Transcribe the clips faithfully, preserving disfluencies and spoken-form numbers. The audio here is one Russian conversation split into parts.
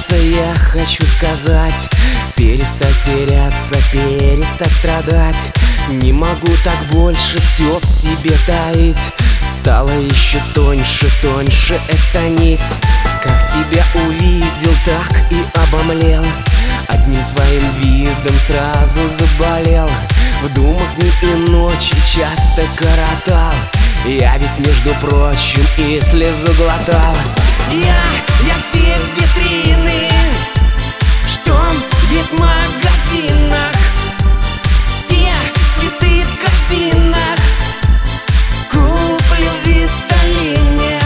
сердце я хочу сказать: перестать теряться, перестать страдать. Не могу так больше все в себе таить. Стало еще тоньше, тоньше эта нить. Как тебя увидел, так и обомлел. Одним твоим видом сразу заболел. В думах дни и ночи часто коротал. Я ведь, между прочим, и слезу глотал. Я, я все витрины, что есть в магазинах, все цветы в корзинах куплю в Виталине.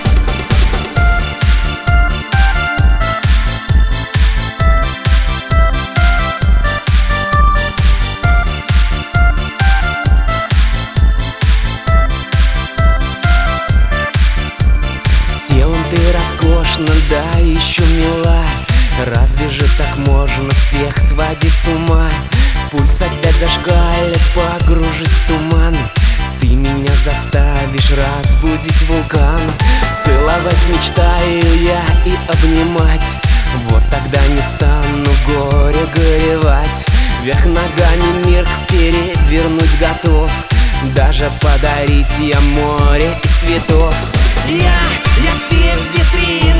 Телом ты роскошна, да еще мила. Разве же так можно всех сводить с ума? Пульс опять зашкалит, погружусь в туман. Ты меня заставишь разбудить вулкан. Целовать мечтаю я и обнимать. Вот тогда не стану горе горевать. Вверх ногами мир перевернуть готов. Даже подарить я море и цветов. Я, я все витрины,